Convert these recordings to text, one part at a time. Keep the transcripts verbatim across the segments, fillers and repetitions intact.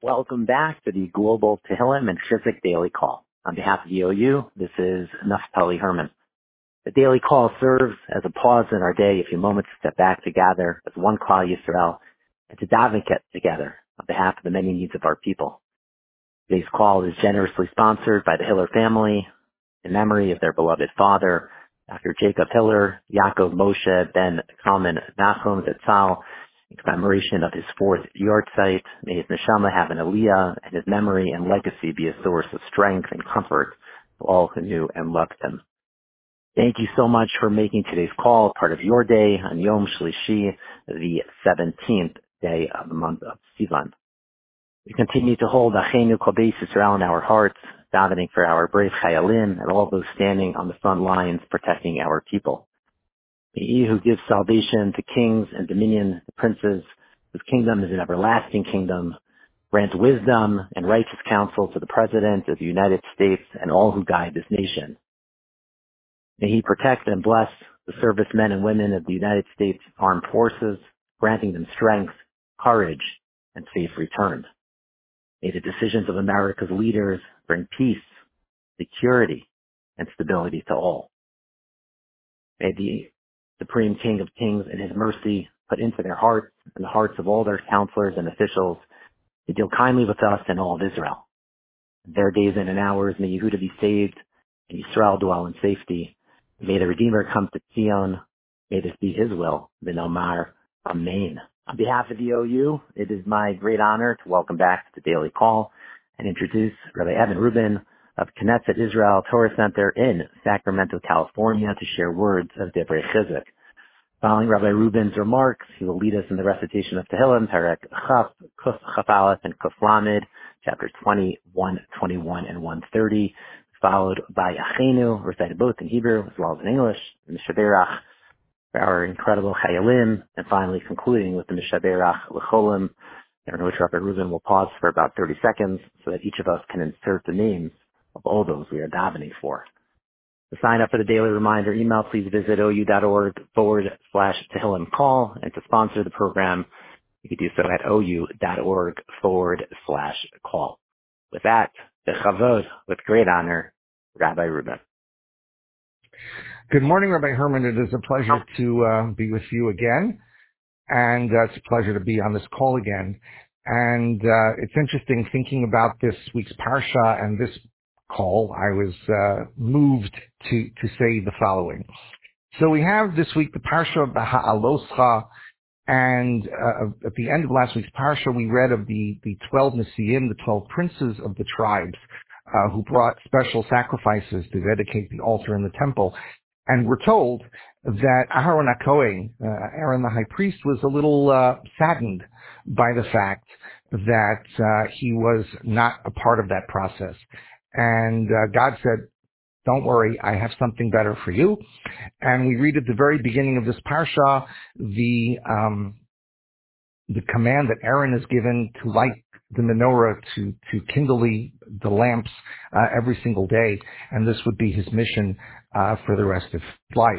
Welcome back to the Global Tehillim and Chizuk Daily Call. On behalf of the O U, this is Naftali Herman. The Daily Call serves as a pause in our day, a few moments to step back to gather as one Klal Yisrael and to daven together on behalf of the many needs of our people. Today's call is generously sponsored by the Hiller family in memory of their beloved father, Doctor Jacob Hiller, Yaakov Moshe ben Kalman Nachum Zatzal, in commemoration of his fourth yahrzeit. May his neshama have an aliyah and his memory and legacy be a source of strength and comfort to all who knew and loved him. Thank you so much for making today's call part of your day on Yom Shlishi, the seventeenth day of the month of Sivan. We continue to hold Achenu Kol Beis Yisrael in our hearts, davening for our brave Chayalim and all those standing on the front lines protecting our people. May He who gives salvation to kings and dominion, to princes, whose kingdom is an everlasting kingdom, grant wisdom and righteous counsel to the President of the United States and all who guide this nation. May He protect and bless the servicemen and women of the United States Armed Forces, granting them strength, courage, and safe return. May the decisions of America's leaders bring peace, security, and stability to all. May the Supreme King of Kings in His mercy put into their hearts and the hearts of all their counselors and officials to deal kindly with us and all of Israel. In their days and in hours, may Yehuda be saved and Yisrael dwell in safety. May the Redeemer come to Zion. May this be His will. V'nomar Amen. On behalf of the O U, it is my great honor to welcome back to the Daily Call and introduce Rabbi Evan Rubin of Knesset Israel Torah Center in Sacramento, California, to share words of Devrei Chizuk. Following Rabbi Rubin's remarks, he will lead us in the recitation of Tehillim, Perek Chaf, Kuf Chaf Aleph, and Kuf Lamed, chapters twenty, one twenty-one, and one thirty, followed by Achenu, recited both in Hebrew as well as in English, and Mishaberach for our incredible Chayalim, and finally concluding with the Mishaberach L'cholim, in which Rabbi Rubin will pause for about thirty seconds so that each of us can insert the names of all those we are davening for. To sign up for the daily reminder email, please visit ou.org forward slash Tehillim call, and to sponsor the program, you can do so at ou.org forward slash call. With that, bechavod, with great honor, Rabbi Rubin. Good morning, Rabbi Herman. It is a pleasure to uh, be with you again, and uh, it's a pleasure to be on this call again. And uh, it's interesting thinking about this week's parsha and this call. I was uh, moved to to say the following. So we have this week the parsha of the Ha'aloscha, and uh, at the end of last week's parsha, we read of the the twelve Nesiim, the twelve princes of the tribes, uh, who brought special sacrifices to dedicate the altar in the temple. And we're told that Aharon HaKohen, uh, Aaron the high priest, was a little uh, saddened by the fact that uh, he was not a part of that process. And uh, God said, don't worry, I have something better for you. And we read at the very beginning of this parsha the um, the command that Aaron is given to light the menorah, to to kindle the, the lamps uh, every single day, and this would be his mission uh, for the rest of life.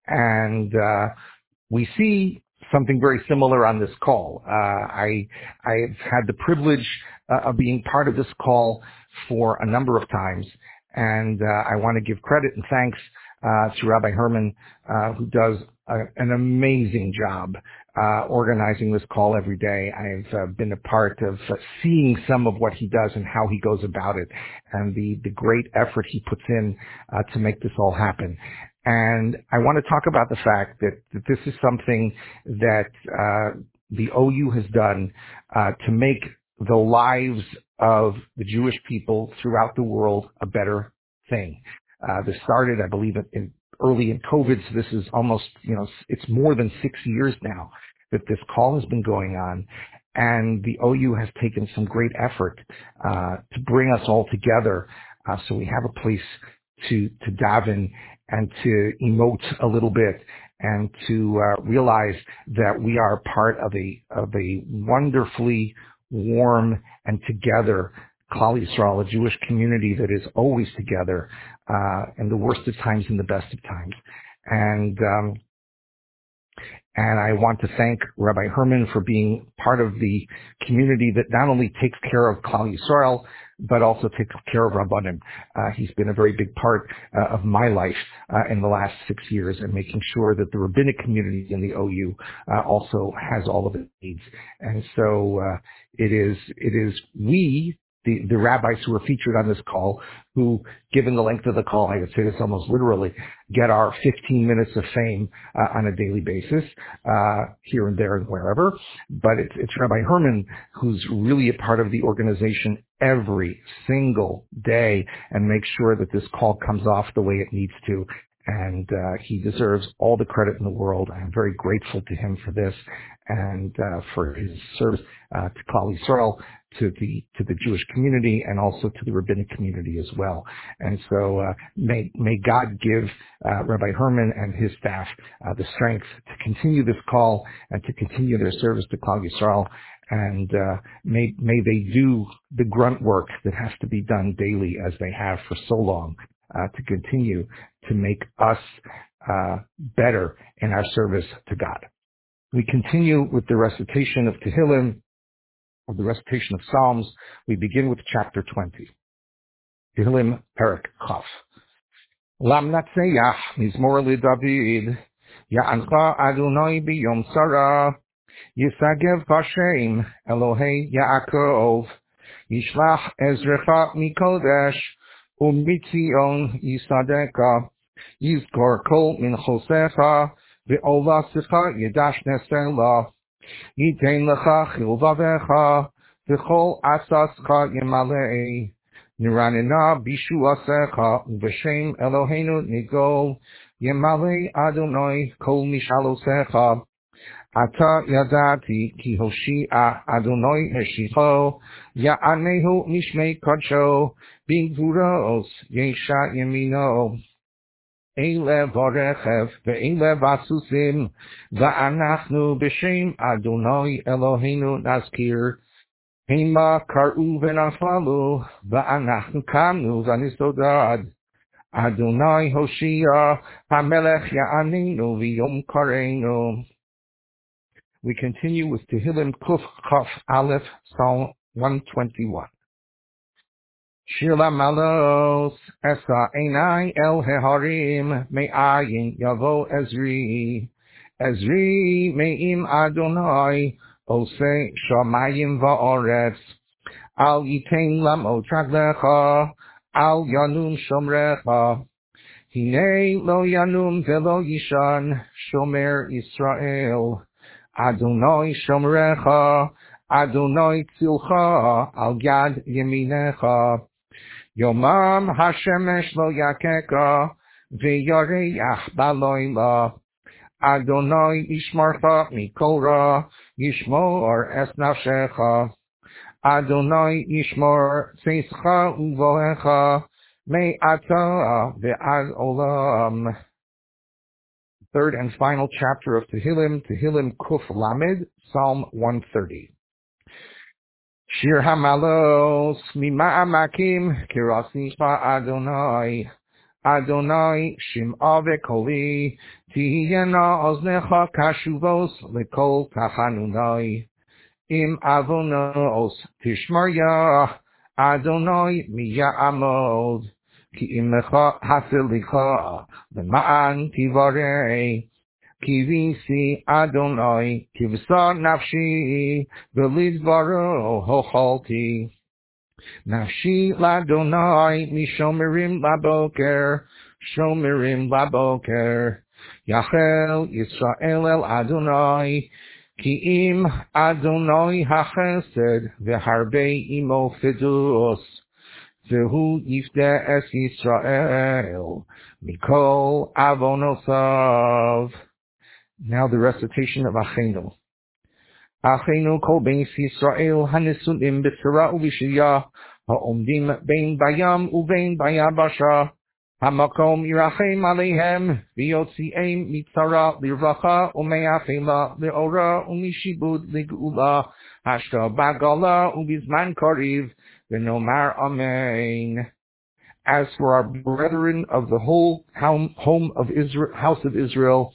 And uh, we see something very similar on this call. Uh, I I've had the privilege uh, of being part of this call for a number of times, and uh, I want to give credit and thanks uh, to Rabbi Herman, uh, who does a, an amazing job uh, organizing this call every day. I've uh, been a part of uh, seeing some of what he does and how he goes about it, and the, the great effort he puts in uh, to make this all happen. And I want to talk about the fact that, that this is something that uh, the O U has done uh, to make the lives of the Jewish people throughout the world a better thing. Uh, this started, I believe, in, early in COVID, so this is almost, you know, it's more than six years now that this call has been going on. And the O U has taken some great effort uh, to bring us all together uh, so we have a place to, to daven and to emote a little bit and to uh, realize that we are part of a of a wonderfully warm and together Klal Yisrael, a Jewish community that is always together uh, in the worst of times and the best of times. And um, And I want to thank Rabbi Herman for being part of the community that not only takes care of Klal Yisrael, but also takes care of Rabbanim. Uh, he's been a very big part uh, of my life uh, in the last six years and making sure that the rabbinic community in the O U uh, also has all of its needs. And so uh, it is, it is we, The, the rabbis who are featured on this call, who, given the length of the call, I would say this almost literally, get our fifteen minutes of fame uh, on a daily basis, uh, here and there and wherever. But it's, it's Rabbi Herman who's really a part of the organization every single day and makes sure that this call comes off the way it needs to. And uh, he deserves all the credit in the world. I'm very grateful to him for this and uh, for his service uh, to Klal Yisrael, to the to the Jewish community, and also to the rabbinic community as well. And so uh, may may God give uh, Rabbi Herman and his staff uh, the strength to continue this call and to continue their service to Klal Yisrael. And uh, may may they do the grunt work that has to be done daily, as they have for so long, uh, to continue to make us uh, better in our service to God. We continue with the recitation of Tehillim, or the recitation of Psalms. We begin with chapter twenty. Tehillim Perek Chaf. Lam Natseyach Mizmor LeDavid, Ya'ancha Adonai B'Yom Sarah, Yisagev B'Shem Elohei Yaakov, Yishlach Ezrecha Mikodesh, U'mitzion Yisadeka, Yizkor Kol Minchosecha, Ve'olasecha Yedash Nesela, Yitein Lecha Chilvavecha, V'chol Asascha Yemalei, Niranina Bishuasecha, U'B'Shem Eloheinu Nigol, Yemalei Adonai Kol Mishalosecha, Ata Yadati Ki Hoshia Adonai Eshicho, Ya'anehu Mishmei Kodsho, B'Gvuros Yesha Yemino, Eile Vorechev, Ve'eile Vasusim, Va'anachnu B'Shem Adonai Eloheinu Nazkir, Hema Kar'u V'Nafalu, Va'anachnu Kamnu V'Nisodad, Adonai Hoshia, HaMelech Ya'anenu V'Yom Kareinu. We continue with Tehillim Kuf Chaf Aleph, Psalm one twenty-one. Shir Lamalos, Esa Einai El Heharim, Me'ayin Yavo Ezri, Ezri Me'im Adonai, Ose Shamayim Va'oretz, Al Yitein Lamo Traglecha, Al Yanum Shomrecha, Hinei Lo Yanum Velo Yishan, Shomer Yisrael, Adonai Shomrecha, Adonai Tzilcha, Al Yad Yeminecha, Yomam Hashemesh Lo Yakeka, Ve'yareach Baloila, Adonai Yishmarcha Mikora, Yishmor Es Nafshecha, Adonai Yishmor Seischa Uvohecha, Me'ata Ve'ad Olam. Third and final chapter of Tehillim, Tehillim Kuf Lamed, Psalm one thirty. Shir Hamalos, Mima'amakim, Kirasifa Adonai, Adonai, Shim'a Vekoli, Tihiyena Oznecha Kashuvos, Lekol Tachanunai, Im Avonos, Tishmarya, Adonai, Miya Amod, Ki Imecha Haselicha, Lema'an Tivarei, Ki Visi Adonai, Kivsa Nafshi, Velidvaro Hochalti, Nafshi Ladonai, Mishomerim Laboker, Shomerim Laboker, Yachel Yisrael El Adonai, Ki Im Adonai HaChesed, Veharbe Imo Fidus, Zehu Yifte Es Yisrael, Mikol Avonosav. Now the recitation of Achenu. Achenu Kol Beis Yisrael Hanisunim B'Tzara U'B'Shiyah Ha'omdim Bein Bayam U'Bein Bayabasha Hamakom Yirachem Aleihem V'Yotzi'em Mitzara L'Rvacha U'Me'afela L'Ora U'Mishibud L'Geula Hashta Bagala U'Bizman Kariv V'Nomar Amen. As for our brethren of the whole home of Israel, house of Israel,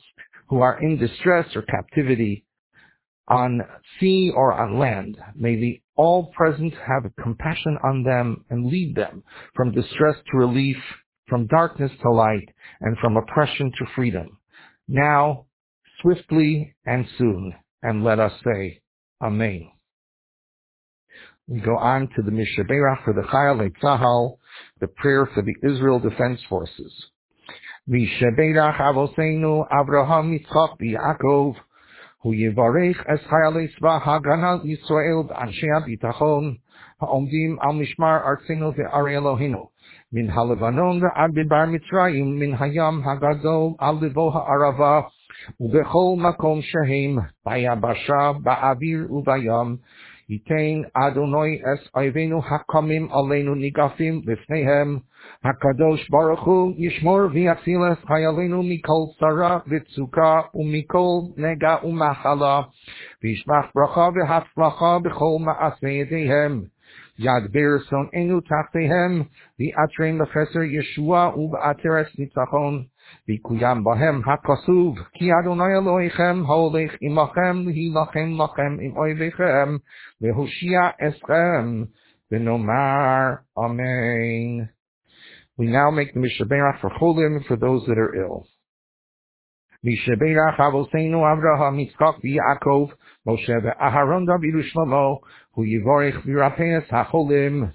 who are in distress or captivity on sea or on land. May the all-present have compassion on them and lead them from distress to relief, from darkness to light, and from oppression to freedom. Now, swiftly and soon, and let us say, Amen. We go on to the Mishaberach for the Chayalei Tzahal, the prayer for the Israel Defense Forces. Mishaberach Avoseinu Avraham Yitzchak Yaakov, hu yivarech es Chayalei Tzva Haganah Yisrael v'anshei habitachon ha'omdim al mishmar artzenu ve'arei Eloheinu min halevanon ve'ad midbar Mitzrayim min hayam hagadol al livo ha'arava u'bechol makom shehem bayabasha ba'avir u'bayam Yitain Adonai es Ayvenu hakamim aleinu nigafim lifnehem Hakadosh Baruch Hu Yishmor v'yatzilas Chayalenu mikol tzara v'tzuka umikol nega umachala v'yishmach bracha v'hatzlacha b'chol ma'aseh yedehem Yadber son'enu tachtehem v'atrein l'cheser Yeshua u'b'ateres nitzachon v'kuyam bahem hakasuv ki Adonai Elohechem ha'olech imachem v'hilachem lachem im oivechem v'hoshia eschem v'nomar Amen. We now make the Mishaberach for Cholim, for those that are ill. Mishaberach Avoseinu Avraham Yitzchak v'Yaakov Moshe v'Aharon David u'Shlomo hu yivorech v'irapeis hacholim.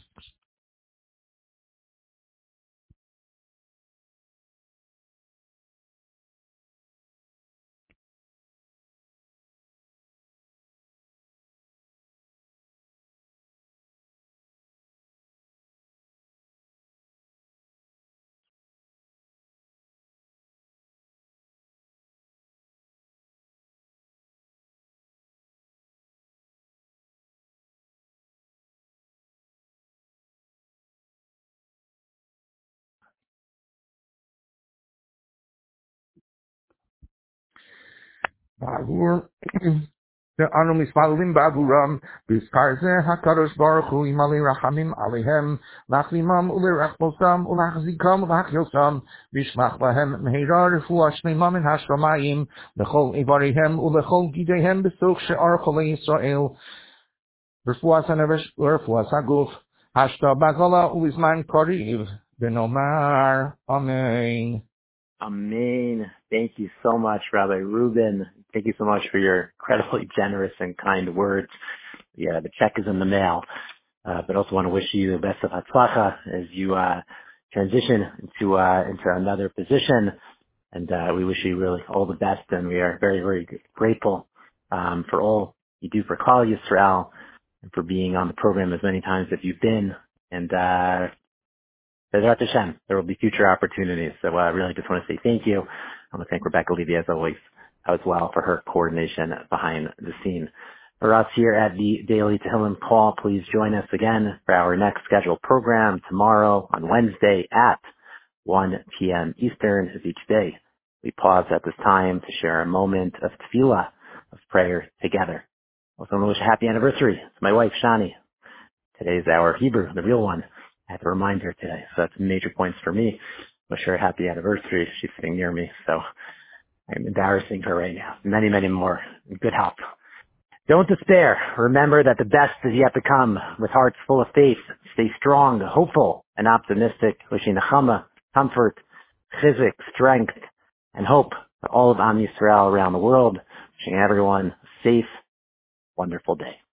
Ba'avur Anu mispalim ba'avuram b'skar zeh hakadosh baruch hu imali rachamim alehem lachlimam ulerachmosam ulachzikam ulachyosam b'shlach lahem mehira refuah shneimam min hashamayim lechol ivarihem ulechol gidehem b'soch she'ar cholei Yisrael refuah sanevesh urefuah saguf hashta bagala ulizman kariv benomar Amen. Amen. Thank you so much, Rabbi Rubin. Thank you so much for your incredibly generous and kind words. Yeah, the check is in the mail. Uh, but also want to wish you the best of hatzlacha as you uh, transition into uh, into another position. And uh, we wish you really all the best. And we are very, very grateful um, for all you do for Klal Yisrael and for being on the program as many times as you've been. And uh, Bezrat Hashem, there will be future opportunities. So I uh, really just want to say thank you. I want to thank Rebecca Levy as always as well for her coordination behind the scene. For us here at the Daily Tehillim Call, please join us again for our next scheduled program tomorrow on Wednesday at one p.m. Eastern as each day. We pause at this time to share a moment of tefillah, of prayer together. I also want to wish a happy anniversary to my wife, Shani. Today's our Hebrew, the real one. I had to remind her today, so that's major points for me. Wish her a happy anniversary. She's sitting near me, so I'm embarrassing her right now. Many, many more. Good help. Don't despair. Remember that the best is yet to come. With hearts full of faith, stay strong, hopeful, and optimistic. Wishing nechama, comfort, chizik, strength, and hope for all of Am Yisrael around the world. Wishing everyone a safe, wonderful day.